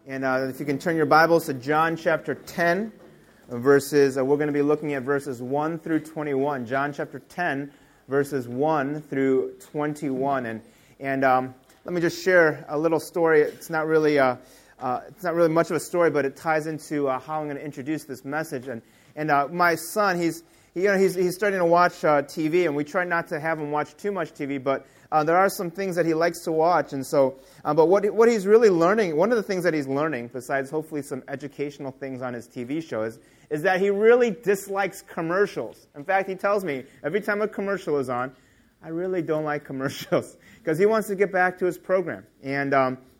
And if you can turn your Bibles to John chapter 10, we're going to be looking at verses 1 through 21. John chapter 10, verses 1 through 21. And let me just share a little story. It's not really much of a story, but it ties into how I'm going to introduce this message. And my son, he's starting to watch TV, and we try not to have him watch too much TV, but there are some things that he likes to watch, and so. But what he's really learning, one of the things that he's learning, besides hopefully some educational things on his TV show, is that he really dislikes commercials. In fact, he tells me every time a commercial is on, I really don't like commercials, because he wants to get back to his program. And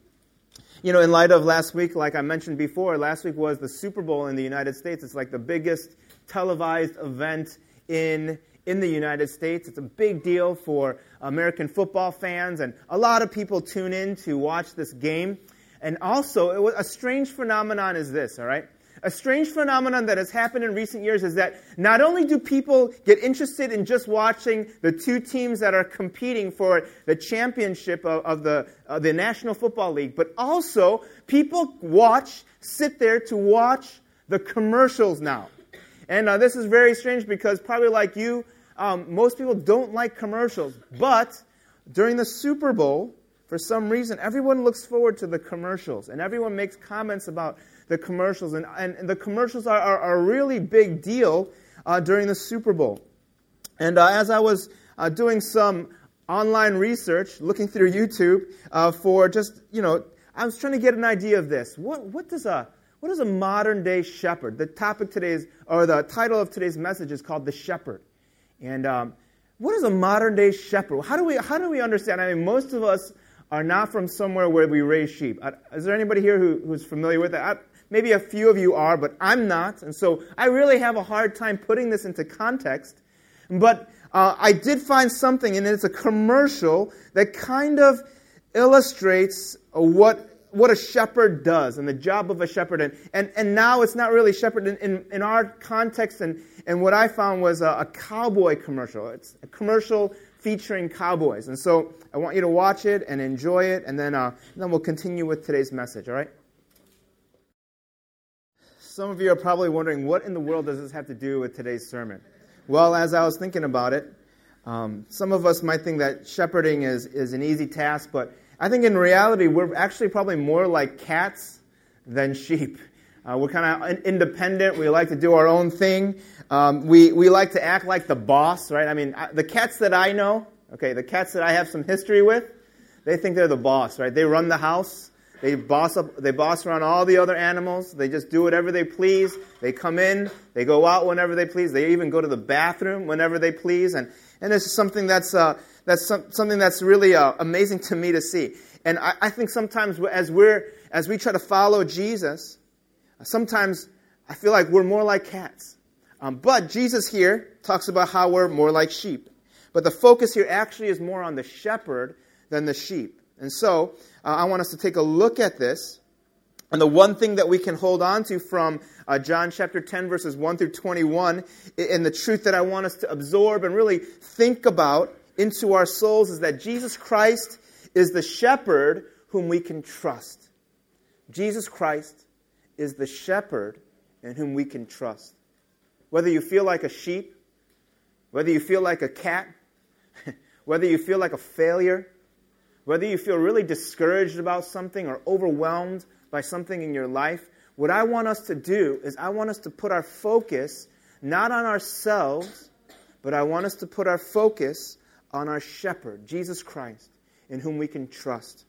in light of last week, like I mentioned before, last week was the Super Bowl in the United States. It's like the biggest televised event in the United States. It's a big deal for American football fans, and a lot of people tune in to watch this game. And also, a strange phenomenon is this, all right? A strange phenomenon that has happened in recent years is that not only do people get interested in just watching the two teams that are competing for the championship of the National Football League, but also people sit there to watch the commercials now. And this is very strange because probably like you, most people don't like commercials. But during the Super Bowl, for some reason, everyone looks forward to the commercials. And everyone makes comments about the commercials. And the commercials are a really big deal during the Super Bowl. And as I was doing some online research, looking through YouTube for just, I was trying to get an idea of this. What does a modern-day shepherd? The title of today's message is called The Shepherd. And what is a modern-day shepherd? How do we understand? I mean, most of us are not from somewhere where we raise sheep. Is there anybody here who's familiar with that? Maybe a few of you are, but I'm not. And so I really have a hard time putting this into context. But I did find something, and it's a commercial that kind of illustrates what a shepherd does and the job of a shepherd. And now it's not really shepherd in our context. And what I found was a cowboy commercial. It's a commercial featuring cowboys. And so I want you to watch it and enjoy it. And then we'll continue with today's message, all right? Some of you are probably wondering, what in the world does this have to do with today's sermon? Well, as I was thinking about it, some of us might think that shepherding is an easy task, but I think in reality, we're actually probably more like cats than sheep. We're kind of independent. We like to do our own thing. We like to act like the boss, right? I mean, the cats that I know, the cats that I have some history with, they think they're the boss, right? They run the house. They boss around all the other animals. They just do whatever they please. They come in. They go out whenever they please. They even go to the bathroom whenever they please. And it's something that's something that's really amazing to me to see. And I think sometimes as we try to follow Jesus, sometimes I feel like we're more like cats. But Jesus here talks about how we're more like sheep. But the focus here actually is more on the shepherd than the sheep. And so I want us to take a look at this. And the one thing that we can hold on to from John chapter 10, verses 1 through 21, and the truth that I want us to absorb and really think about into our souls is that Jesus Christ is the shepherd whom we can trust. Jesus Christ is the shepherd in whom we can trust. Whether you feel like a sheep, whether you feel like a cat, whether you feel like a failure, whether you feel really discouraged about something or overwhelmed by something in your life, what I want us to do is I want us to put our focus not on ourselves, but I want us to put our focus on our shepherd, Jesus Christ, in whom we can trust.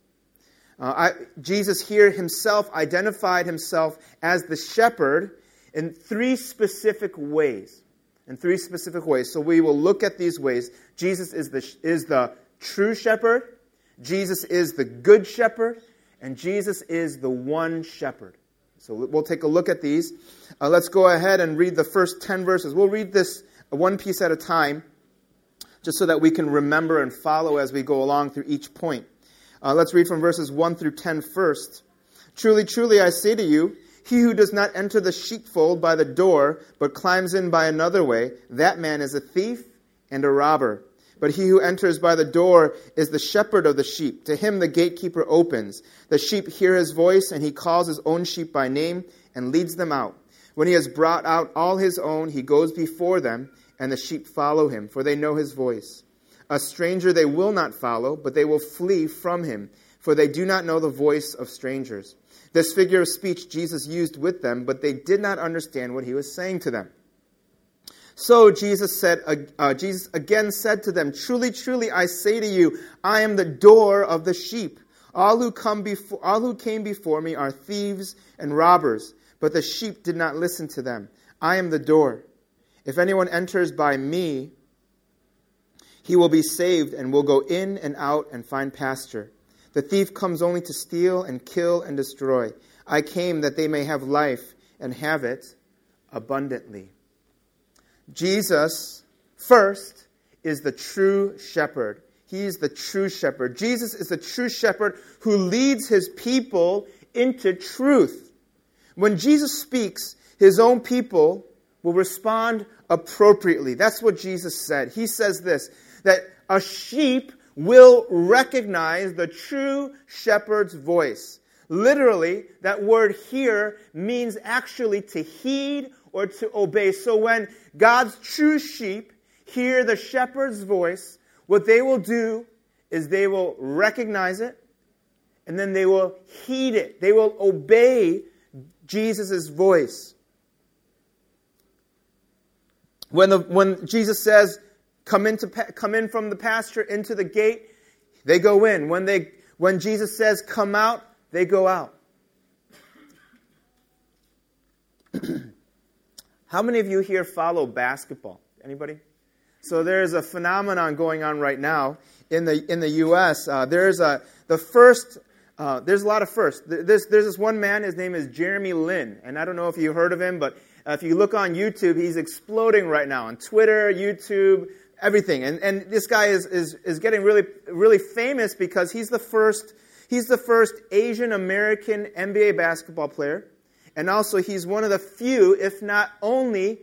Jesus here himself identified himself as the shepherd in three specific ways. So we will look at these ways. Jesus is the true shepherd. Jesus is the good shepherd. And Jesus is the one shepherd. So we'll take a look at these. Let's go ahead and read the first 10 verses. We'll read this one piece at a time, just so that we can remember and follow as we go along through each point. Let's read from verses 1 through 10 first. Truly, truly, I say to you, he who does not enter the sheepfold by the door, but climbs in by another way, that man is a thief and a robber. But he who enters by the door is the shepherd of the sheep. To him the gatekeeper opens. The sheep hear his voice, and he calls his own sheep by name and leads them out. When he has brought out all his own, he goes before them, and the sheep follow him, for they know his voice. A stranger they will not follow, but they will flee from him, for they do not know the voice of strangers. This figure of speech Jesus used with them, but they did not understand what he was saying to them. So Jesus again said to them, Truly, truly, I say to you, I am the door of the sheep. All who came before me are thieves and robbers, but the sheep did not listen to them. I am the door. If anyone enters by me, he will be saved and will go in and out and find pasture. The thief comes only to steal and kill and destroy. I came that they may have life and have it abundantly. Jesus, first, is the true shepherd. He is the true shepherd. Jesus is the true shepherd who leads his people into truth. When Jesus speaks, his own people will respond appropriately. That's what Jesus said. He says this, that a sheep will recognize the true shepherd's voice. Literally, that word here means actually to heed or to obey. So when God's true sheep hear the shepherd's voice, what they will do is they will recognize it, and then they will heed it. They will obey Jesus' voice. When Jesus says, come in from the pasture into the gate, they go in. When Jesus says, come out, they go out. How many of you here follow basketball? Anybody? So there's a phenomenon going on right now in the U.S. There's a lot of firsts. There's this one man. His name is Jeremy Lin, and I don't know if you heard of him, but if you look on YouTube, he's exploding right now on Twitter, YouTube, everything. And this guy is getting really really famous because he's the first Asian American NBA basketball player. And also, he's one of the few, if not only,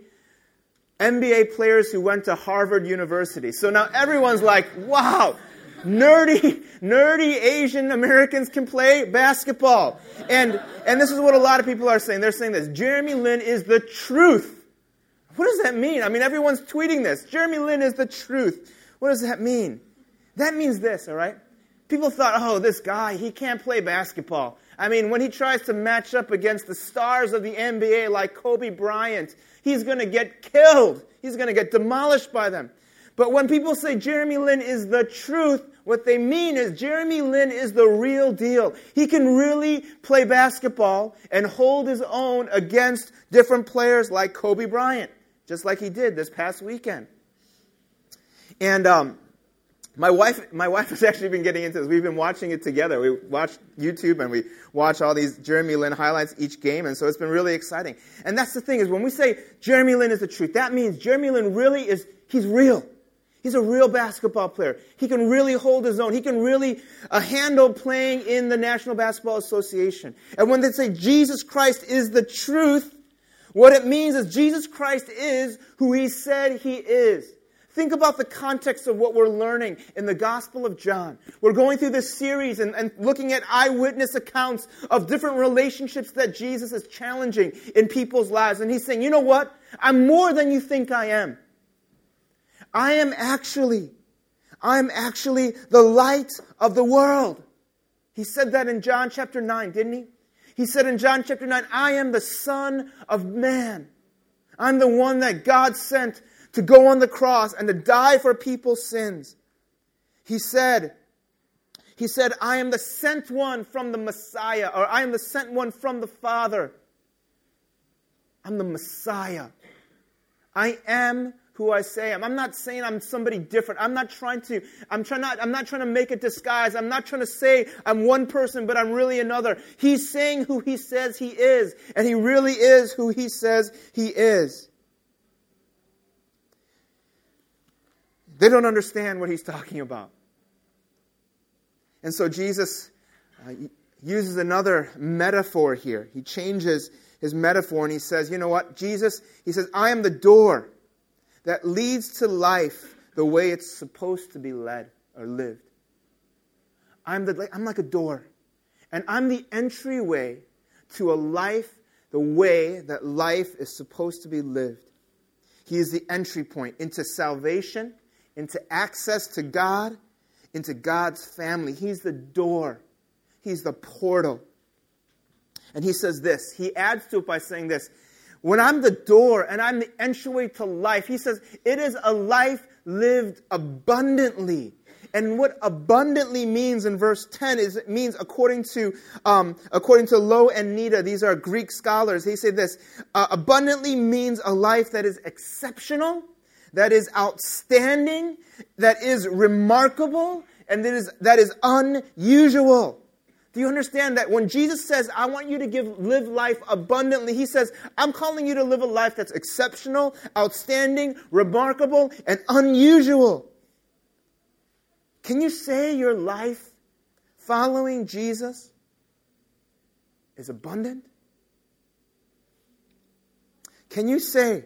NBA players who went to Harvard University. So now everyone's like, wow, nerdy Asian Americans can play basketball. And this is what a lot of people are saying. They're saying this, Jeremy Lin is the truth. What does that mean? I mean, everyone's tweeting this. Jeremy Lin is the truth. What does that mean? That means this, all right? People thought, oh, this guy, he can't play basketball. I mean, when he tries to match up against the stars of the NBA like Kobe Bryant, he's going to get killed. He's going to get demolished by them. But when people say Jeremy Lin is the truth, what they mean is Jeremy Lin is the real deal. He can really play basketball and hold his own against different players like Kobe Bryant, just like he did this past weekend. And my wife has actually been getting into this. We've been watching it together. We watch YouTube and we watch all these Jeremy Lin highlights each game, and so it's been really exciting. And that's the thing, is when we say Jeremy Lin is the truth, that means Jeremy Lin really is, he's real. He's a real basketball player. He can really hold his own. He can really handle playing in the National Basketball Association. And when they say Jesus Christ is the truth, what it means is Jesus Christ is who he said he is. Think about the context of what we're learning in the Gospel of John. We're going through this series and looking at eyewitness accounts of different relationships that Jesus is challenging in people's lives. And he's saying, you know what? I'm more than you think I am. I am actually the light of the world. He said that in John chapter 9, didn't he? He said in John chapter 9, I am the Son of Man. I'm the one that God sent to go on the cross and to die for people's sins. He said, I am the sent one from the Messiah, or I am the sent one from the Father. I'm the Messiah. I am who I say I am. I'm not saying I'm somebody different. I'm not trying to make a disguise. I'm not trying to say I'm one person, but I'm really another. He's saying who he says he is, and he really is who he says he is. They don't understand what he's talking about. And so Jesus uses another metaphor here. He changes his metaphor and he says, you know what? Jesus, he says, I am the door that leads to life the way it's supposed to be led or lived. I'm like a door, and I'm the entryway to a life the way that life is supposed to be lived. He is the entry point into salvation, into access to God, into God's family. He's the door. He's the portal. And he says this. He adds to it by saying this. When I'm the door and I'm the entryway to life, he says, it is a life lived abundantly. And what abundantly means in verse 10 is it means according to Lowe and Nita, these are Greek scholars, they say this, abundantly means a life that is exceptional, that is outstanding, that is remarkable, and that is unusual. Do you understand that when Jesus says, I want you to live life abundantly, he says, I'm calling you to live a life that's exceptional, outstanding, remarkable, and unusual. Can you say your life following Jesus is abundant? Can you say,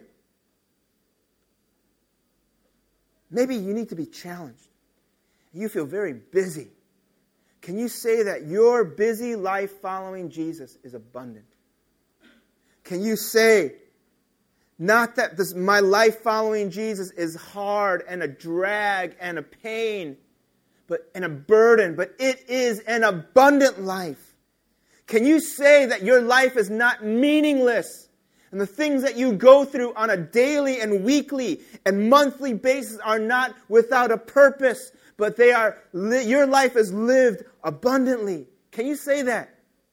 maybe you need to be challenged. You feel very busy. Can you say that your busy life following Jesus is abundant? Can you say, not that my life following Jesus is hard and a drag and a pain, and a burden, but it is an abundant life? Can you say that your life is not meaningless and the things that you go through on a daily and weekly and monthly basis are not without a purpose, but your life is lived abundantly? Can you say that?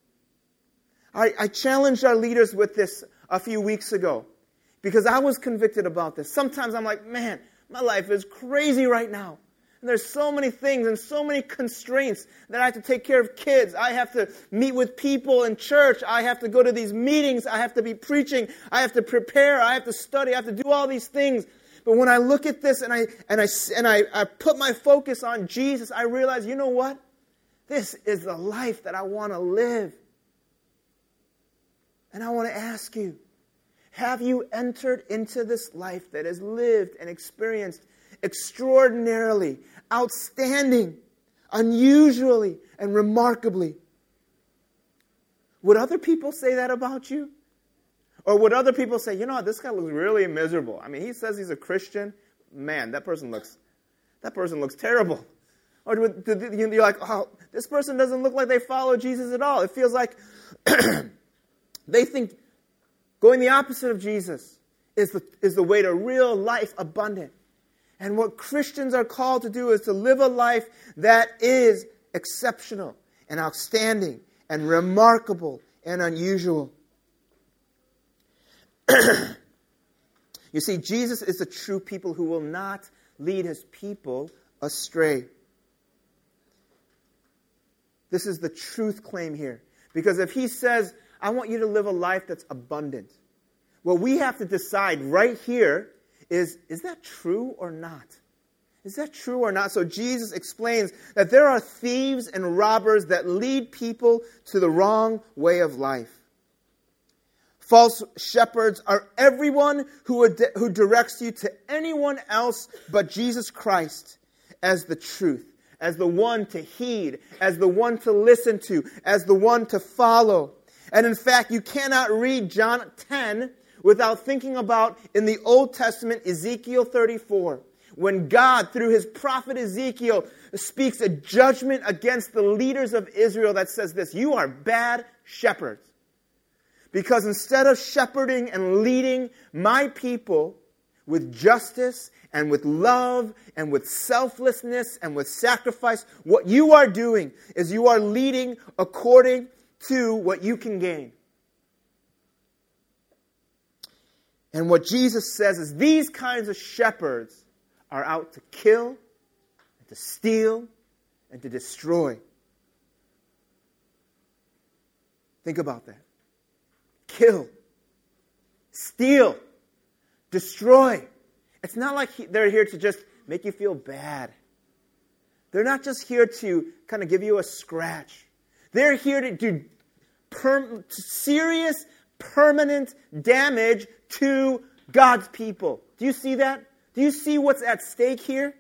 I challenged our leaders with this a few weeks ago because I was convicted about this. Sometimes I'm like, man, my life is crazy right now. And there's so many things and so many constraints that I have to take care of kids. I have to meet with people in church. I have to go to these meetings. I have to be preaching. I have to prepare. I have to study. I have to do all these things. But when I look at this and I put my focus on Jesus, I realize, you know what? This is the life that I want to live. And I want to ask you, have you entered into this life that is lived and experienced extraordinarily, outstanding, unusually, and remarkably? Would other people say that about you? Or would other people say, you know, this guy looks really miserable. I mean, he says he's a Christian. Man, that person looks terrible. Or you're like, oh, this person doesn't look like they follow Jesus at all. It feels like they think going the opposite of Jesus is the way to real life abundant. And what Christians are called to do is to live a life that is exceptional and outstanding and remarkable and unusual. You see, Jesus is the true people who will not lead his people astray. This is the truth claim here. Because if he says, I want you to live a life that's abundant, what we have to decide right here is that true or not? Is that true or not? So Jesus explains that there are thieves and robbers that lead people to the wrong way of life. False shepherds are everyone who directs you to anyone else but Jesus Christ as the truth, as the one to heed, as the one to listen to, as the one to follow. And in fact, you cannot read John 10 without thinking about, in the Old Testament, Ezekiel 34, when God, through his prophet Ezekiel, speaks a judgment against the leaders of Israel that says this: you are bad shepherds. Because instead of shepherding and leading my people with justice and with love and with selflessness and with sacrifice, what you are doing is you are leading according to what you can gain. And what Jesus says is these kinds of shepherds are out to kill, and to steal, and to destroy. Think about that. Kill, steal, destroy. It's not like they're here to just make you feel bad. They're not just here to kind of give you a scratch. They're here to do serious, permanent damage to God's people. Do you see that? Do you see what's at stake here?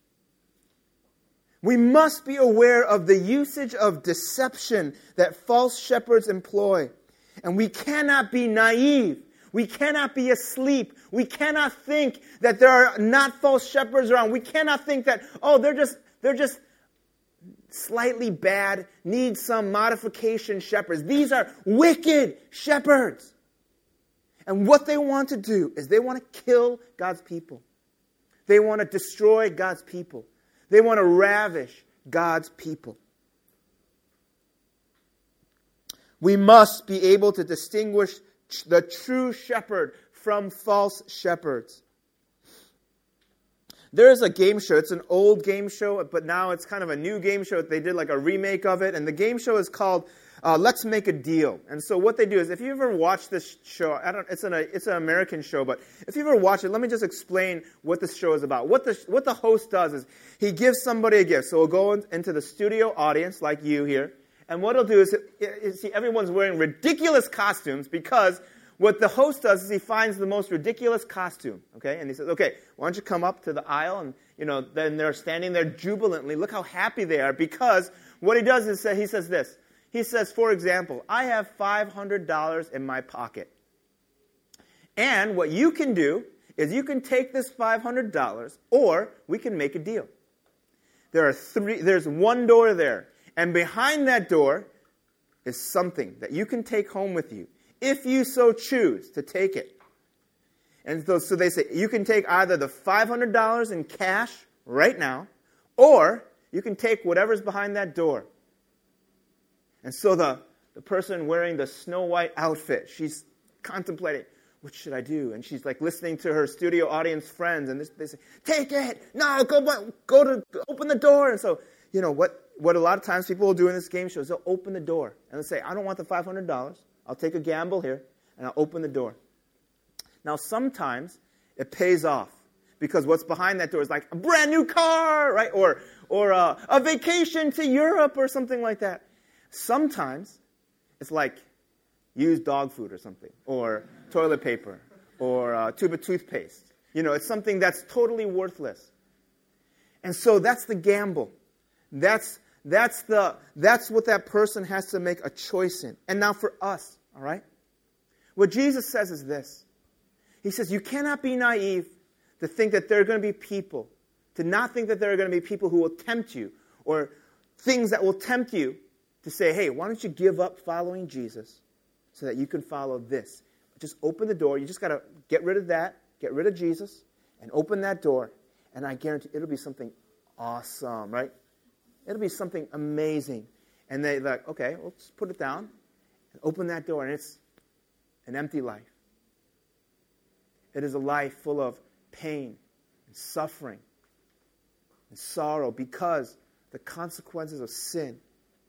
We must be aware of the usage of deception that false shepherds employ. And we cannot be naive. We cannot be asleep. We cannot think that there are not false shepherds around. We cannot think that, they're just slightly bad, need some modification shepherds. These are wicked shepherds. And what they want to do is they want to kill God's people. They want to destroy God's people. They want to ravish God's people. We must be able to distinguish the true shepherd from false shepherds. There is a game show. It's an old game show, but now it's kind of a new game show. They did like a remake of it, and the game show is called Let's Make a Deal. And so what they do is, if you ever watch this show, it's an American show, but if you ever watch it, let me just explain what this show is about. What the host does is he gives somebody a gift. So we'll go into the studio audience, like you here, and what he'll do is see everyone's wearing ridiculous costumes, because what the host does is he finds the most ridiculous costume, okay? And he says, okay, why don't you come up to the aisle? And, then they're standing there jubilantly. Look how happy they are, because what he does is he says this. He says, for example, I have $500 in my pocket. And what you can do is you can take this $500, or we can make a deal. There's one door there. And behind that door is something that you can take home with you, if you so choose to take it. And so they say, you can take either the $500 in cash right now, or you can take whatever's behind that door. And so the person wearing the Snow White outfit, she's contemplating, what should I do? And she's like listening to her studio audience friends, and they say, take it! No, open the door! And so, what a lot of times people will do in this game show is they'll open the door, and they'll say, I don't want the $500. I'll take a gamble here, and I'll open the door. Now, sometimes it pays off, because what's behind that door is like a brand new car, right? Or a vacation to Europe or something like that. Sometimes it's like used dog food or something, or toilet paper, or a tube of toothpaste. It's something that's totally worthless. And so that's the gamble. That's what that person has to make a choice in. And now for us, all right? What Jesus says is this. He says, you cannot be naive to think that there are going to be people, to not think that there are going to be people who will tempt you, or things that will tempt you to say, hey, why don't you give up following Jesus so that you can follow this? Just open the door. You just got to get rid of that, get rid of Jesus, and open that door. And I guarantee it'll be something awesome, right? It'll be something amazing. And they're like, okay, well, just put it down and open that door, and it's an empty life. It is a life full of pain and suffering and sorrow because the consequences of sin.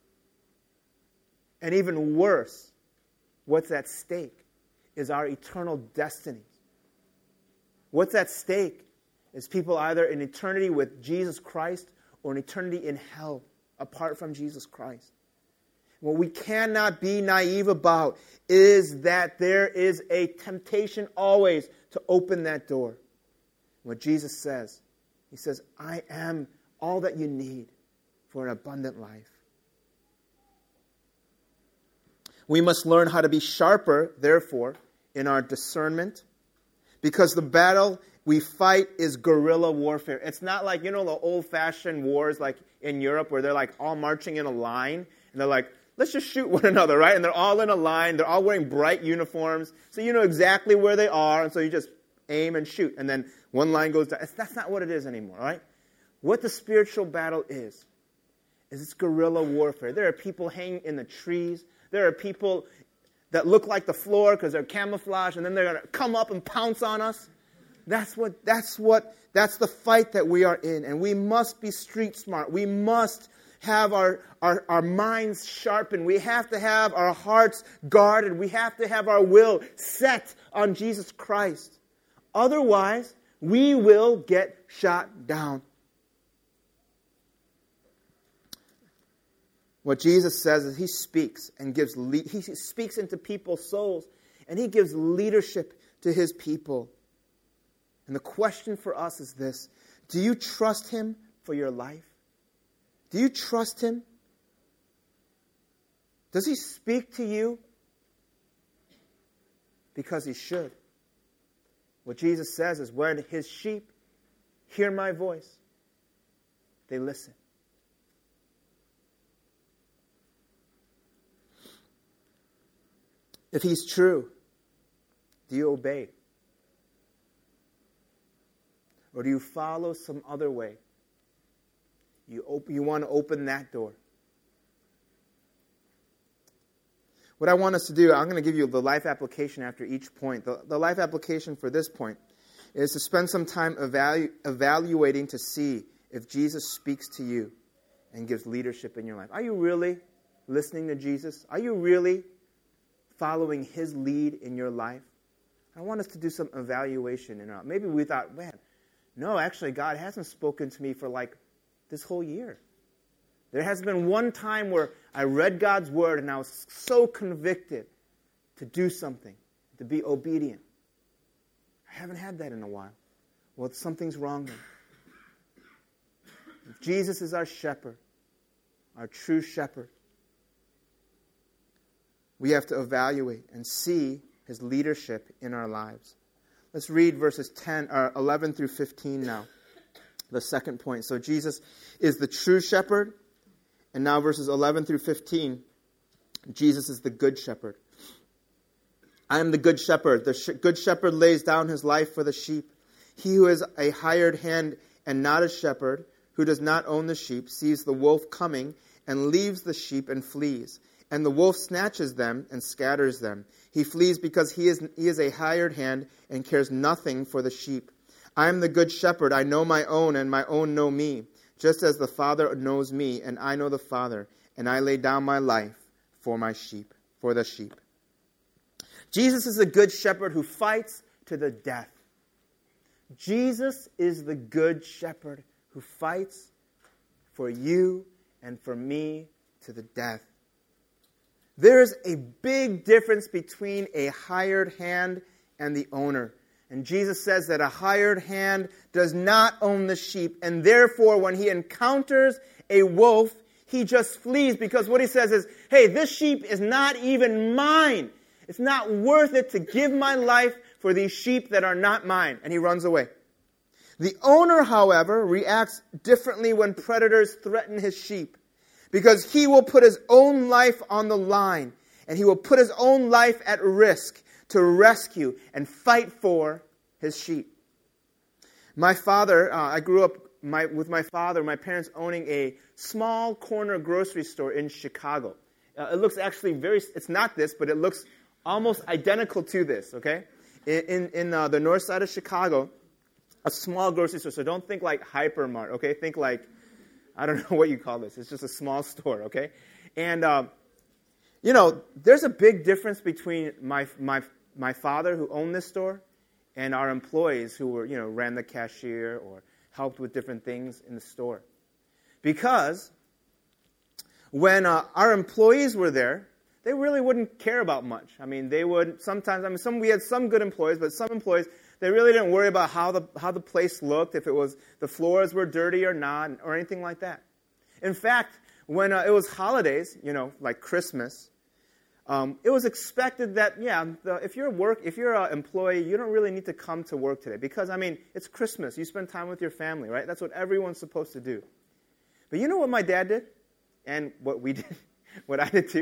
And even worse, what's at stake is our eternal destiny. What's at stake is people either in eternity with Jesus Christ or an eternity in hell apart from Jesus Christ. What we cannot be naive about is that there is a temptation always to open that door. What Jesus says, he says, I am all that you need for an abundant life. We must learn how to be sharper, therefore, in our discernment, because the battle we fight is guerrilla warfare. It's not like, the old-fashioned wars like in Europe where they're like all marching in a line, and they're like, let's just shoot one another, right? And they're all in a line. They're all wearing bright uniforms, so you know exactly where they are, and so you just aim and shoot, and then one line goes down. That's not what it is anymore, right? What the spiritual battle is it's guerrilla warfare. There are people hanging in the trees. There are people that look like the floor because they're camouflaged, and then they're going to come up and pounce on us. That's the fight that we are in, and we must be street smart. We must have our minds sharpened. We have to have our hearts guarded. We have to have our will set on Jesus Christ. Otherwise, we will get shot down. What Jesus says is he speaks and he speaks into people's souls, and he gives leadership to his people. And the question for us is this: do you trust Him for your life? Do you trust Him? Does He speak to you? Because He should. What Jesus says is, when His sheep hear my voice, they listen. If He's true, do you obey? Or do you follow some other way? You want to open that door. What I want us to do, I'm going to give you the life application after each point. The life application for this point is to spend some time evaluating to see if Jesus speaks to you and gives leadership in your life. Are you really listening to Jesus? Are you really following His lead in your life? I want us to do some evaluation. Maybe we thought, man, no, actually, God hasn't spoken to me for like this whole year. There has been one time where I read God's Word and I was so convicted to do something, to be obedient. I haven't had that in a while. Well, something's wrong then. If Jesus is our shepherd, our true shepherd, we have to evaluate and see His leadership in our lives. Let's read verses 11 through 15 now. The second point. So Jesus is the true shepherd. And now verses 11 through 15, Jesus is the good shepherd. I am the good shepherd. The good shepherd lays down his life for the sheep. He who is a hired hand and not a shepherd, who does not own the sheep, sees the wolf coming and leaves the sheep and flees. And the wolf snatches them and scatters them. He flees because he is a hired hand and cares nothing for the sheep. I am the good shepherd. I know my own, and my own know me, just as the Father knows me, and I know the Father, and I lay down my life for the sheep. Jesus is the good shepherd who fights to the death. Jesus is the good shepherd who fights for you and for me to the death. There's a big difference between a hired hand and the owner. And Jesus says that a hired hand does not own the sheep. And therefore, when he encounters a wolf, he just flees. Because what he says is, hey, this sheep is not even mine. It's not worth it to give my life for these sheep that are not mine. And he runs away. The owner, however, reacts differently when predators threaten his sheep. Because he will put his own life on the line. And he will put his own life at risk to rescue and fight for his sheep. My father, I grew up with my father, my parents owning a small corner grocery store in Chicago. It looks actually it's not this, but it looks almost identical to this, okay? In the north side of Chicago, a small grocery store. So don't think like Hypermart, okay? Think like, I don't know what you call this. It's just a small store, okay? And, there's a big difference between my father who owned this store and our employees who were, ran the cashier or helped with different things in the store. Because when our employees were there, they really wouldn't care about much. I mean, they would sometimes, we had some good employees, but some employees, they really didn't worry about how the place looked, if it was the floors were dirty or not, or anything like that. In fact, when it was holidays, like Christmas, it was expected that, if you're an employee, you don't really need to come to work today. Because, it's Christmas. You spend time with your family, right? That's what everyone's supposed to do. But you know what my dad did? And what we did, what I did too?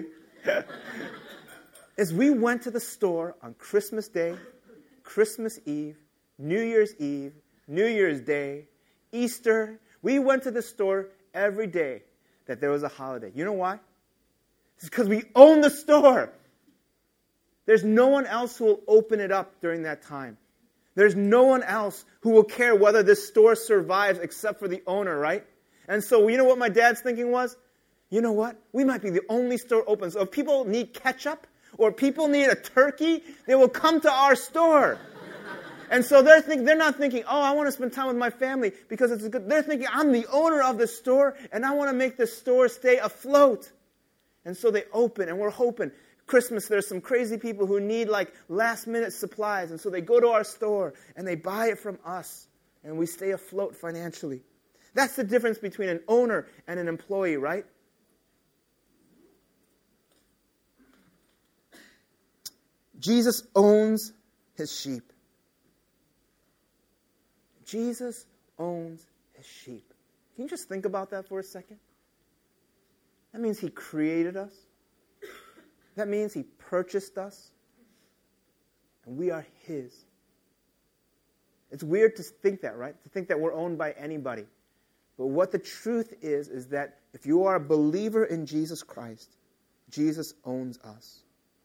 Is we went to the store on Christmas Day, Christmas Eve, New Year's Eve, New Year's Day, Easter. We went to the store every day that there was a holiday. You know why? It's because we own the store. There's no one else who will open it up during that time. There's no one else who will care whether this store survives except for the owner, right? And so you know what my dad's thinking was? You know what? We might be the only store open. So if people need ketchup or people need a turkey, they will come to our store. And so they're not thinking, oh, I want to spend time with my family because it's good. They're thinking, I'm the owner of the store and I want to make this store stay afloat. And so they open, and we're hoping Christmas, there's some crazy people who need like last-minute supplies, and so they go to our store and they buy it from us, and we stay afloat financially. That's the difference between an owner and an employee, right? Jesus owns his sheep. Jesus owns his sheep. Can you just think about that for a second? That means he created us. That means he purchased us. And we are his. It's weird to think that, right? To think that we're owned by anybody. But what the truth is that if you are a believer in Jesus Christ, Jesus owns us.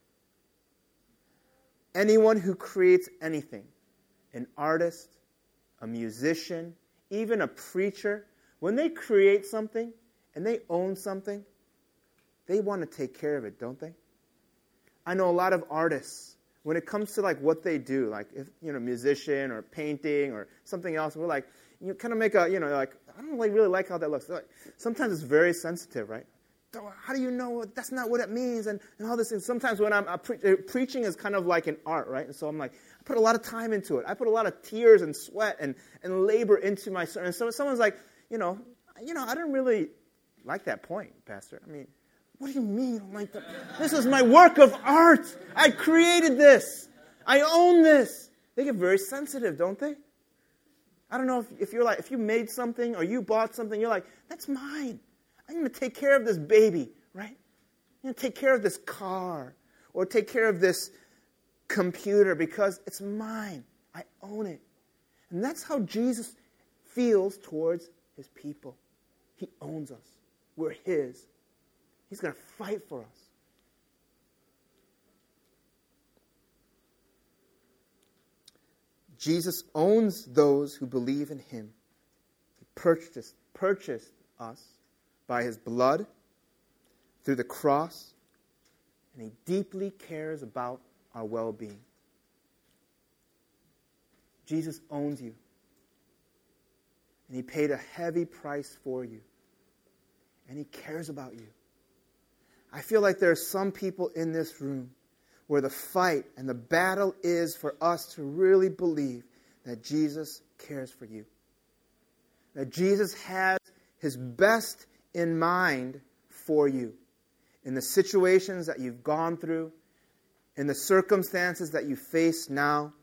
Anyone who creates anything, an artist, a musician, even a preacher, when they create something and they own something, they want to take care of it, don't they? I know a lot of artists, when it comes to like what they do, like if musician or painting or something else, we're like, you kind of make a, like, I don't really like how that looks. Like, sometimes it's very sensitive, right? How do you know that's not what it means? And all this. And sometimes when I'm preaching is kind of like an art, right? And so I'm like, I put a lot of time into it. I put a lot of tears and sweat and labor into my sermon. And so someone's like, I don't really like that point, Pastor. I mean, what do you mean? Like this is my work of art. I created this. I own this. They get very sensitive, don't they? I don't know if you're like, if you made something or you bought something, you're like, that's mine. I'm going to take care of this baby, right? I'm going to take care of this car or take care of this computer because it's mine. I own it. And that's how Jesus feels towards his people. He owns us. We're his. He's going to fight for us. Jesus owns those who believe in him. He purchased us by his blood through the cross, and he deeply cares about our well-being. Jesus owns you, and he paid a heavy price for you, and he cares about you. I feel like there are some people in this room where the fight and the battle is for us to really believe that Jesus cares for you, that Jesus has his best in mind for you in the situations that you've gone through, in the circumstances that you face now,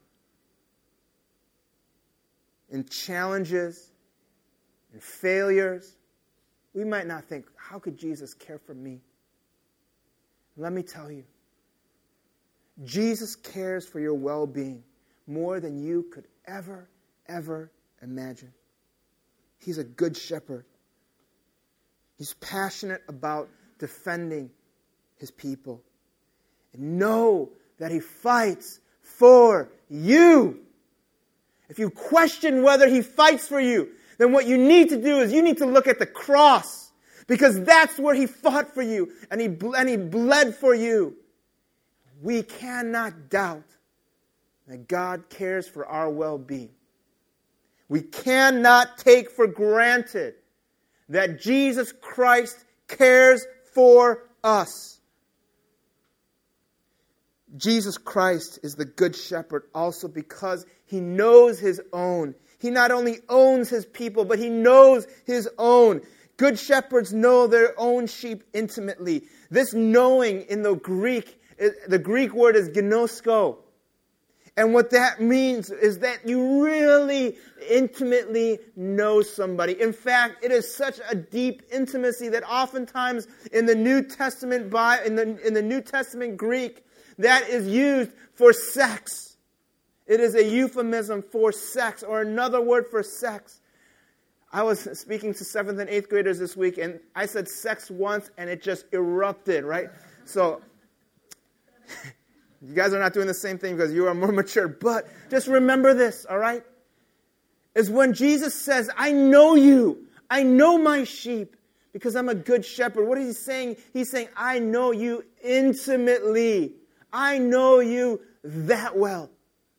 in challenges, in failures. We might not think, how could Jesus care for me? Let me tell you, Jesus cares for your well-being more than you could ever imagine. He's a good shepherd. He's passionate about defending his people. And know that he fights for you. If you question whether he fights for you, then what you need to do is you need to look at the cross. Because that's where he fought for you. And he bled for you. We cannot doubt that God cares for our well-being. We cannot take for granted that Jesus Christ cares for us. Jesus Christ is the good shepherd also because he knows his own. He not only owns his people, but he knows his own. Good shepherds know their own sheep intimately. This knowing in the Greek word is gnosko. And what that means is that you really intimately know somebody. In fact, it is such a deep intimacy that oftentimes in the New Testament in the New Testament Greek, that is used for sex. It is a euphemism for sex, or another word for sex. I was speaking to 7th and 8th graders this week, and I said sex once, and it just erupted, right? So you guys are not doing the same thing because you are more mature. But just remember this, all right? Is when Jesus says, I know you. I know my sheep because I'm a good shepherd. What is he saying? He's saying, I know you intimately. I know you that well.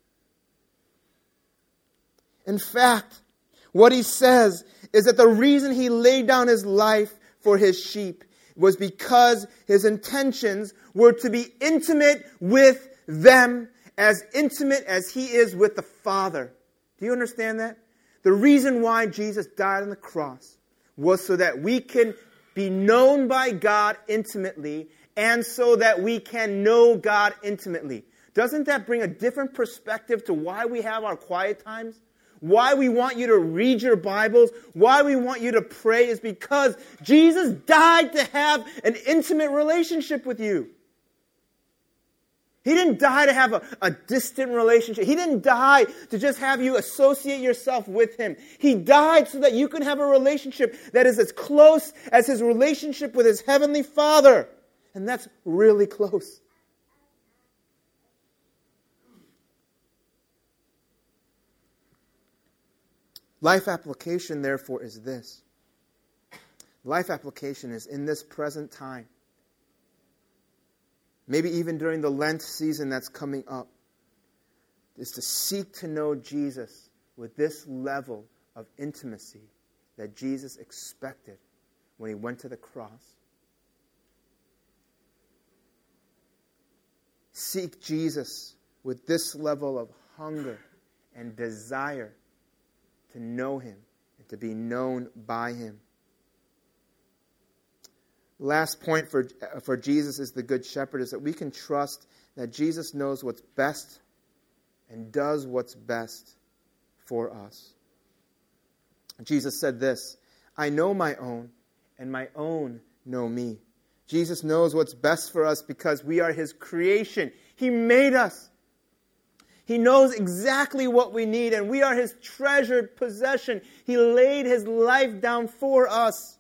In fact, what he says is that the reason he laid down his life for his sheep, was because his intentions were to be intimate with them, as intimate as he is with the Father. Do you understand that? The reason why Jesus died on the cross was so that we can be known by God intimately, and so that we can know God intimately. Doesn't that bring a different perspective to why we have our quiet times? Why we want you to read your Bibles, why we want you to pray, is because Jesus died to have an intimate relationship with you. He didn't die to have a distant relationship. He didn't die to just have you associate yourself with Him. He died so that you can have a relationship that is as close as His relationship with His Heavenly Father. And that's really close. Life application, therefore, is this. Life application is in this present time. Maybe even during the Lent season that's coming up, is to seek to know Jesus with this level of intimacy that Jesus expected when He went to the cross. Seek Jesus with this level of hunger and desire to know Him and to be known by Him. Last point for Jesus is the Good Shepherd is that we can trust that Jesus knows what's best and does what's best for us. Jesus said this, I know my own, and my own know me. Jesus knows what's best for us because we are His creation. He made us. He knows exactly what we need, and we are His treasured possession. He laid His life down for us.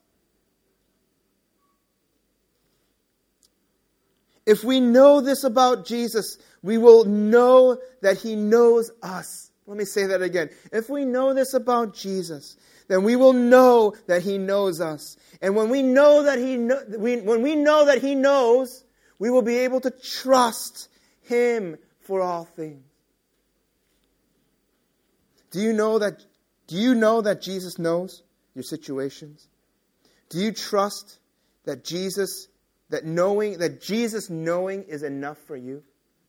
If we know this about Jesus, we will know that He knows us. Let me say that again. If we know this about Jesus, then we will know that He knows us. And when we know that He knows, we will be able to trust Him for all things. Do you know that Jesus knows your situations? Do you trust that Jesus knowing is enough for you?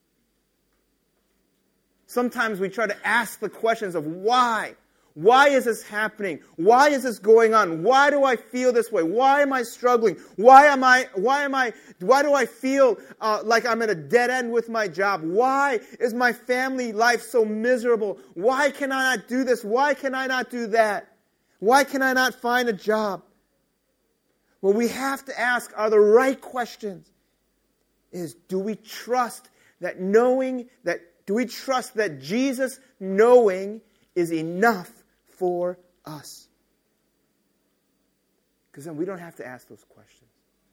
Sometimes we try to ask the questions of why. Why is this happening? Why is this going on? Why do I feel this way? Why am I struggling? Why do I feel like I'm at a dead end with my job? Why is my family life so miserable? Why can I not do this? Why can I not do that? Why can I not find a job? What we have to ask are the right questions. Do we trust that Jesus knowing is enough for us? Because then we don't have to ask those questions.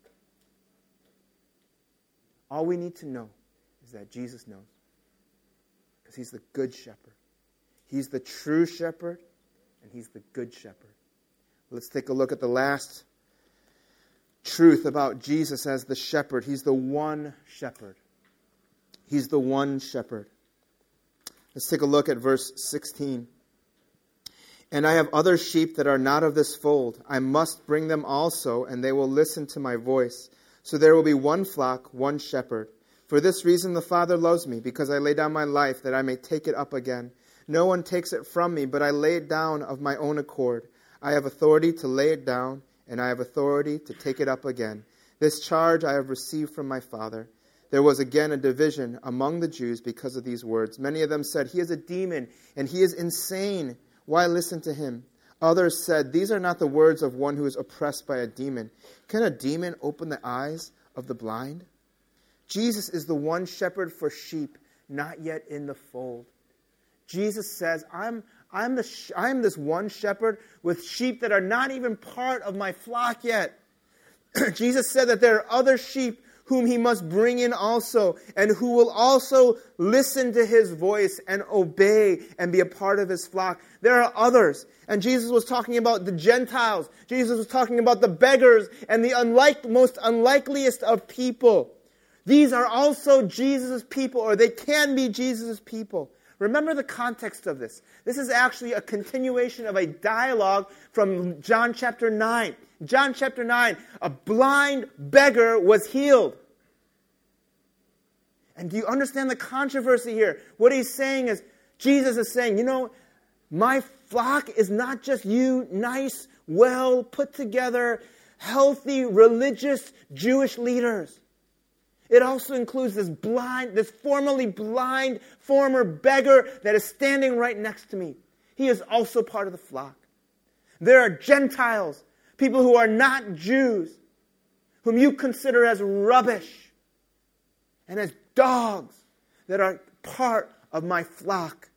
All we need to know is that Jesus knows. Because He's the Good Shepherd. He's the true shepherd, and He's the Good Shepherd. Let's take a look at the last truth about Jesus as the shepherd. He's the one shepherd. He's the one shepherd. Let's take a look at verse 16. And I have other sheep that are not of this fold. I must bring them also, and they will listen to my voice. So there will be one flock, one shepherd. For this reason the Father loves me, because I lay down my life that I may take it up again. No one takes it from me, but I lay it down of my own accord. I have authority to lay it down, and I have authority to take it up again. This charge I have received from my Father. There was again a division among the Jews because of these words. Many of them said, He is a demon, and he is insane. Why listen to him? Others said, These are not the words of one who is oppressed by a demon. Can a demon open the eyes of the blind? Jesus is the one shepherd for sheep, not yet in the fold. Jesus says, I'm this one shepherd with sheep that are not even part of my flock yet. Jesus said that there are other sheep whom He must bring in also, and who will also listen to His voice and obey and be a part of His flock. There are others. And Jesus was talking about the Gentiles. Jesus was talking about the beggars and the most unlikeliest of people. These are also Jesus' people, or they can be Jesus' people. Remember the context of this. This is actually a continuation of a dialogue from John chapter 9. John chapter 9, a blind beggar was healed. And do you understand the controversy here? What he's saying is, Jesus is saying, my flock is not just you nice, well put together, healthy, religious Jewish leaders. It also includes this formerly blind, former beggar that is standing right next to me. He is also part of the flock. There are Gentiles, people who are not Jews, whom you consider as rubbish and as dogs that are part of my flock.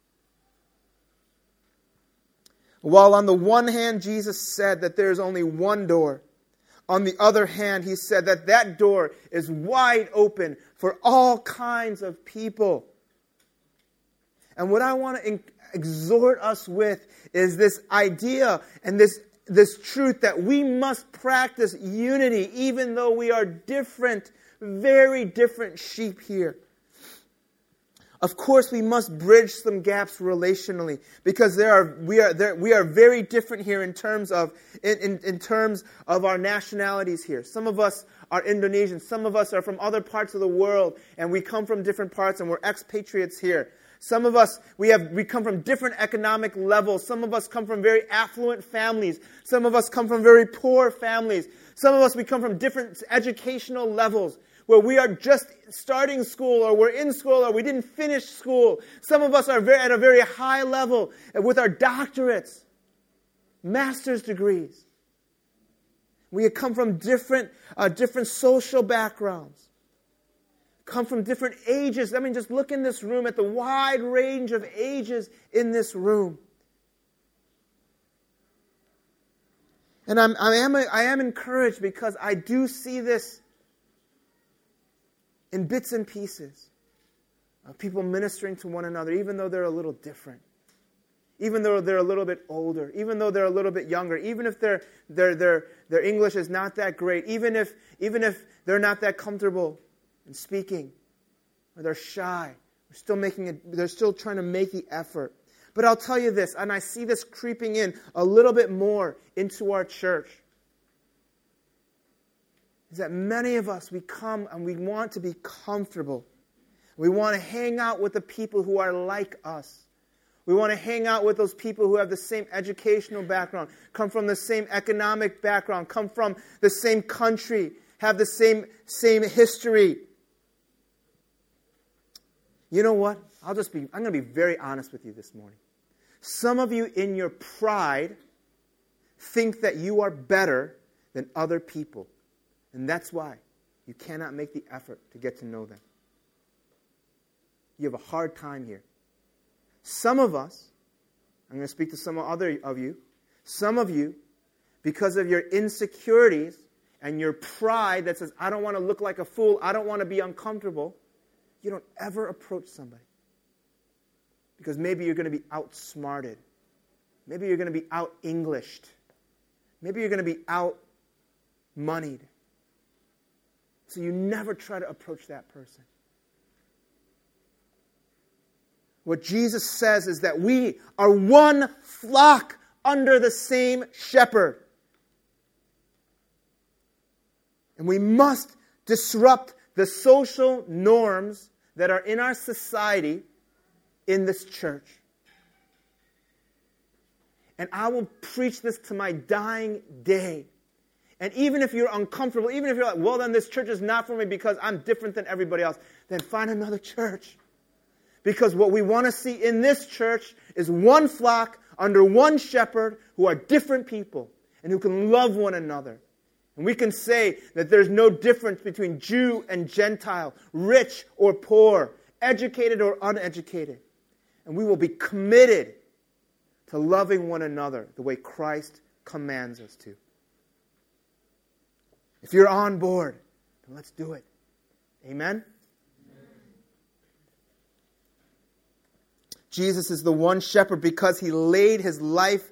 While on the one hand, Jesus said that there is only one door, on the other hand, he said that that door is wide open for all kinds of people. And what I want to exhort us with is this idea and this truth that we must practice unity even though we are different, very different sheep here. Of course, we must bridge some gaps relationally because we are very different here in terms of our nationalities here. Some of us are Indonesian, some of us are from other parts of the world, and we come from different parts, and we're expatriates here. Some of us we come from different economic levels. Some of us come from very affluent families. Some of us come from very poor families. Some of us we come from different educational levels, where we are just starting school, or we're in school, or we didn't finish school. Some of us are at a very high level with our doctorates, master's degrees. We come from different social backgrounds, come from different ages. I mean, just look in this room at the wide range of ages in this room. And I am encouraged because I do see this in bits and pieces of people ministering to one another, even though they're a little different, even though they're a little bit older, even though they're a little bit younger, even if their English is not that great, even if they're not that comfortable in speaking, or they're shy, they're still trying to make the effort. But I'll tell you this, and I see this creeping in a little bit more into our church, is that many of us, we come and we want to be comfortable. We want to hang out with the people who are like us. We want to hang out with those people who have the same educational background, come from the same economic background, come from the same country, have the same history. You know what? I'm going to be very honest with you this morning. Some of you in your pride think that you are better than other people. And that's why you cannot make the effort to get to know them. You have a hard time here. Some of us, I'm going to speak to some other of you, some of you, because of your insecurities and your pride that says, I don't want to look like a fool, I don't want to be uncomfortable, you don't ever approach somebody. Because maybe you're going to be outsmarted. Maybe you're going to be out-Englished. Maybe you're going to be out-moneyed. So you never try to approach that person. What Jesus says is that we are one flock under the same shepherd. And we must disrupt the social norms that are in our society in this church. And I will preach this to my dying day. And even if you're uncomfortable, even if you're like, well, then this church is not for me because I'm different than everybody else, then find another church. Because what we want to see in this church is one flock under one shepherd who are different people and who can love one another. And we can say that there's no difference between Jew and Gentile, rich or poor, educated or uneducated. And we will be committed to loving one another the way Christ commands us to. If you're on board, then let's do it. Amen? Jesus is the one shepherd because he laid his life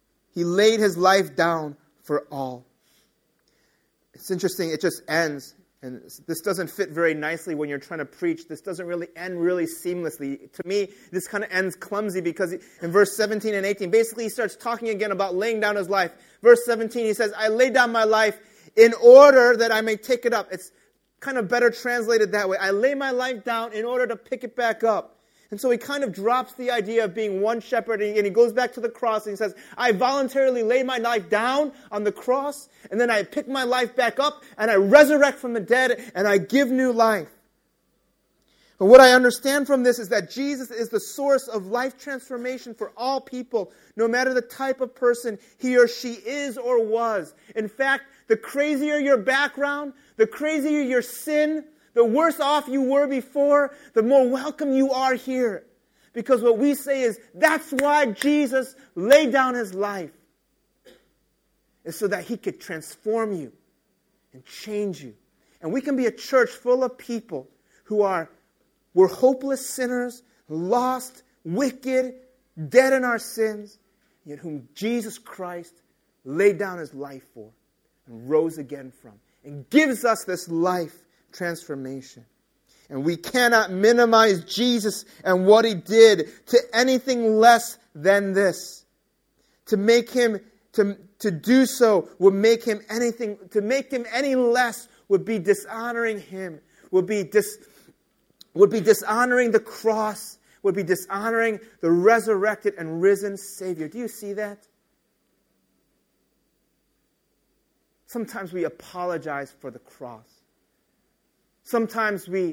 down for all. It's interesting, it just ends And this doesn't fit very nicely when you're trying to preach. This doesn't really end really seamlessly. To me, this kind of ends clumsy because in verse 17 and 18, basically he starts talking again about laying down his life. Verse 17, he says, I lay down my life in order that I may take it up. It's kind of better translated that way. I lay my life down in order to pick it back up. And so he kind of drops the idea of being one shepherd, and he goes back to the cross and he says, I voluntarily lay my life down on the cross, and then I pick my life back up, and I resurrect from the dead, and I give new life. But what I understand from this is that Jesus is the source of life transformation for all people, no matter the type of person he or she is or was. In fact, the crazier your background, the crazier your sin, the worse off you were before, the more welcome you are here. Because what we say is, that's why Jesus laid down his life. Is so that he could transform you and change you. And we can be a church full of people who we're hopeless sinners, lost, wicked, dead in our sins, yet whom Jesus Christ laid down his life for and rose again from, and gives us this life transformation. And we cannot minimize Jesus and what he did to anything less than this. To make him, to do so would make him anything, to make him any less would be dishonoring him, would be dishonoring the cross, would be dishonoring the resurrected and risen Savior. Do you see that? Sometimes we apologize for the cross. Sometimes we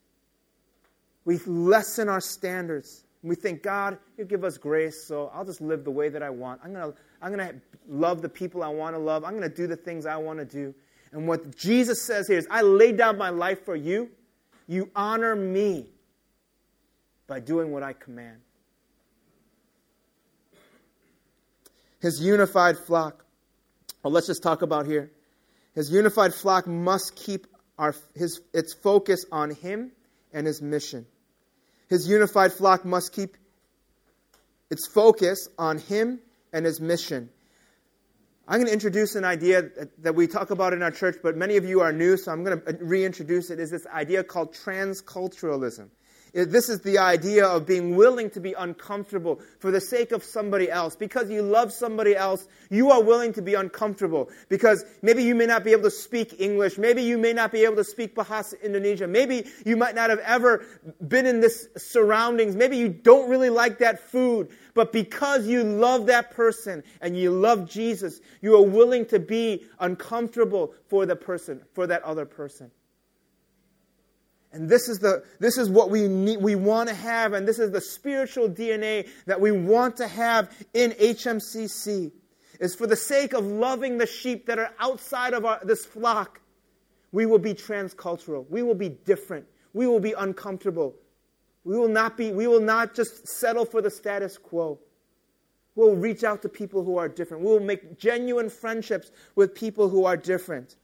lessen our standards. We think, God, you give us grace, so I'll just live the way that I want. I'm going to love the people I want to love. I'm going to do the things I want to do. And what Jesus says here is, I laid down my life for you. You honor me by doing what I command. His unified flock. Well, let's just talk about here. His unified flock must keep its focus on him and his mission. His unified flock must keep its focus on him and his mission. I'm going to introduce an idea that we talk about in our church, but many of you are new, so I'm going to reintroduce it. Is this idea called transculturalism. This is the idea of being willing to be uncomfortable for the sake of somebody else. Because you love somebody else, you are willing to be uncomfortable. Because maybe you may not be able to speak English. Maybe you may not be able to speak Bahasa Indonesia. Maybe you might not have ever been in this surroundings. Maybe you don't really like that food. But because you love that person and you love Jesus, you are willing to be uncomfortable for the person, for that other person. And this is what we want to have, and this is the spiritual DNA that we want to have in HMCC. Is for the sake of loving the sheep that are outside of this flock, we will be transcultural. We will be different. We will be uncomfortable. We will not just settle for the status quo. We'll reach out to people who are different. We will make genuine friendships with people who are different.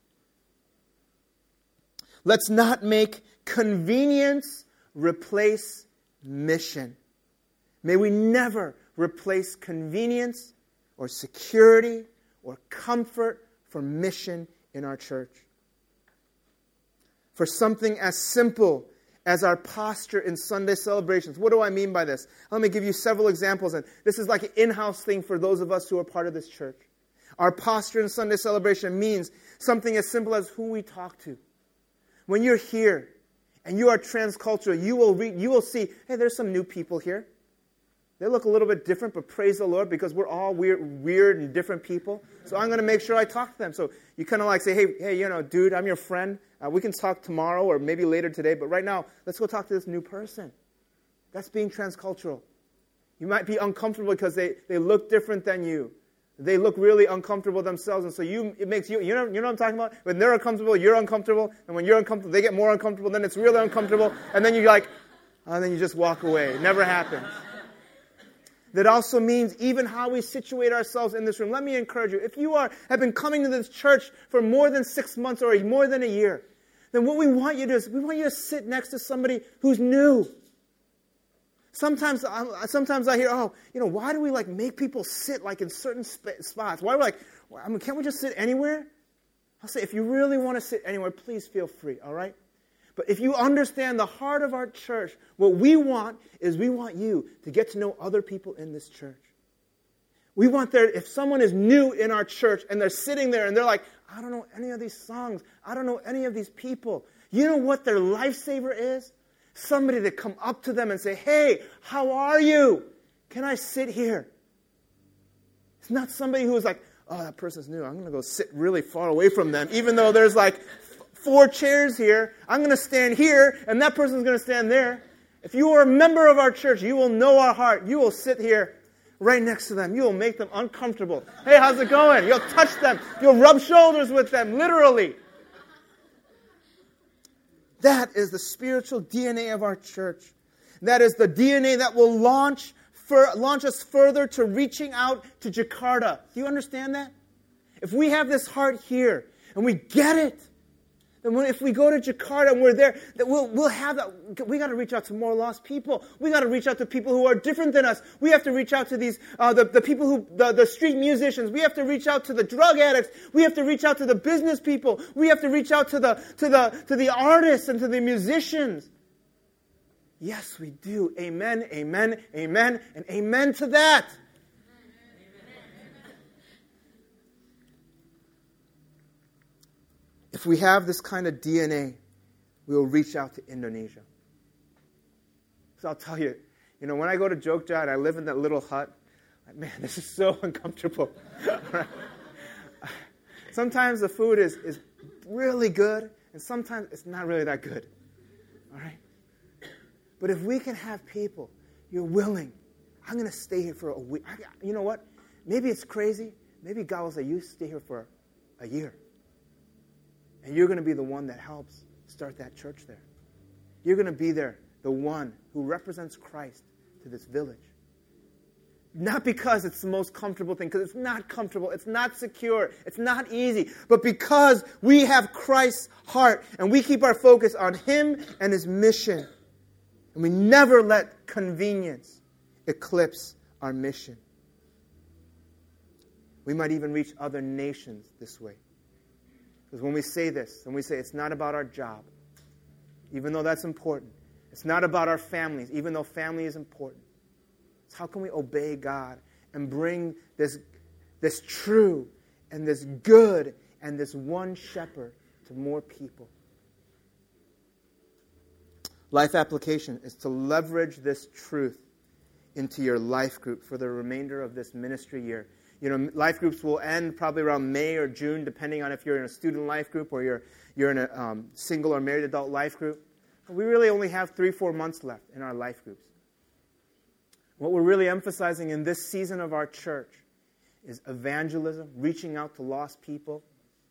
Let's not make convenience replace mission. May we never replace convenience or security or comfort for mission in our church. For something as simple as our posture in Sunday celebrations. What do I mean by this? Let me give you several examples. And this is like an in-house thing for those of us who are part of this church. Our posture in Sunday celebration means something as simple as who we talk to. When you're here and you are transcultural, you will see, hey, there's some new people here. They look a little bit different, but praise the Lord, because we're all weird and different people. So I'm going to make sure I talk to them. So you kind of like say, hey, dude, I'm your friend. We can talk tomorrow or maybe later today, but right now, let's go talk to this new person. That's being transcultural. You might be uncomfortable because they look different than you. They look really uncomfortable themselves, and so it makes you know what I'm talking about? When they're uncomfortable, you're uncomfortable, and when you're uncomfortable, they get more uncomfortable, then it's really uncomfortable, and then you're like, and then you just walk away. It never happens. That also means even how we situate ourselves in this room. Let me encourage you, if you have been coming to this church for more than 6 months or more than a year, then what we want you to do is we want you to sit next to somebody who's new. Sometimes I hear, why do we make people sit in certain spots? Why are we can't we just sit anywhere? I'll say, if you really want to sit anywhere, please feel free, all right? But if you understand the heart of our church, what we want is we want you to get to know other people in this church. We want if someone is new in our church and they're sitting there and they're like, I don't know any of these songs. I don't know any of these people. You know what their lifesaver is? Somebody to come up to them and say, hey, how are you? Can I sit here? It's not somebody who is like, oh, that person's new. I'm going to go sit really far away from them. Even though there's like 4 chairs here, I'm going to stand here and that person's going to stand there. If you are a member of our church, you will know our heart. You will sit here right next to them. You will make them uncomfortable. Hey, how's it going? You'll touch them. You'll rub shoulders with them, literally. That is the spiritual DNA of our church. That is the DNA that will launch us further to reaching out to Jakarta. Do you understand that? If we have this heart here and we get it, then if we go to Jakarta and we're there, that we'll have that. We got to reach out to more lost people. We got to reach out to people who are different than us. We have to reach out to these the people who the street musicians. We have to reach out to the drug addicts. We have to reach out to the business people. We have to reach out to the artists and to the musicians. Yes, we do. Amen, amen, amen, and amen to that. If we have this kind of DNA, we will reach out to Indonesia. So I'll tell you, when I go to Jogja and I live in that little hut, man, this is so uncomfortable. Sometimes the food is really good, and sometimes it's not really that good. All right? But if we can have people, you're willing, I'm going to stay here for a week. You know what? Maybe it's crazy. Maybe God will say, you stay here for a year. And you're going to be the one that helps start that church there. You're going to be there, the one who represents Christ to this village. Not because it's the most comfortable thing, because it's not comfortable, it's not secure, it's not easy, but because we have Christ's heart and we keep our focus on Him and His mission. And we never let convenience eclipse our mission. We might even reach other nations this way. Because when we say this, and we say it's not about our job, even though that's important. It's not about our families, even though family is important. It's how can we obey God and bring this true and this good and this one shepherd to more people. Life application is to leverage this truth into your life group for the remainder of this ministry year. Life groups will end probably around May or June, depending on if you're in a student life group or you're in a single or married adult life group. But we really only have 3-4 months left in our life groups. What we're really emphasizing in this season of our church is evangelism, reaching out to lost people,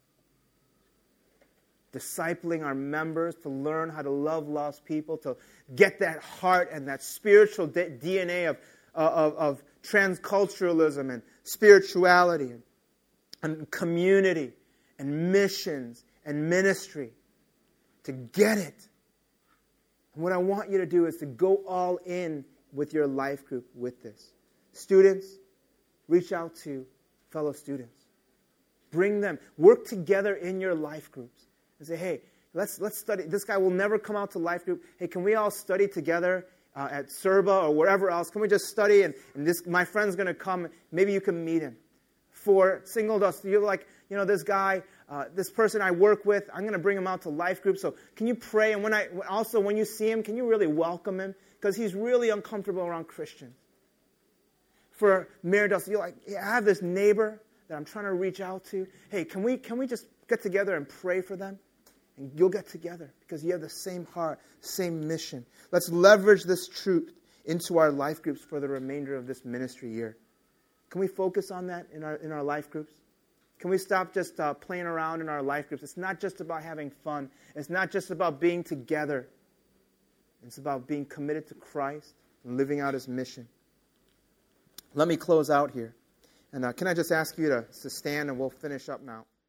discipling our members to learn how to love lost people, to get that heart and that spiritual DNA of transculturalism and spirituality and community and missions and ministry, to get it. And what I want you to do is to go all in with your life group with this. Students, reach out to fellow students. Bring them. Work together in your life groups. And say, hey, let's study. This guy will never come out to life group. Hey, can we all study together at Serba or wherever else? Can we just study? And my friend's going to come. Maybe you can meet him. For single adults, you're like, this guy, this person I work with, I'm going to bring him out to life group. So can you pray? And when you see him, can you really welcome him? Because he's really uncomfortable around Christians. For married adults, you're like, I have this neighbor that I'm trying to reach out to. Hey, can we just get together and pray for them? And you'll get together because you have the same heart, same mission. Let's leverage this truth into our life groups for the remainder of this ministry year. Can we focus on that in our life groups? Can we stop just playing around in our life groups? It's not just about having fun. It's not just about being together. It's about being committed to Christ and living out His mission. Let me close out here. And can I just ask you to stand and we'll finish up now.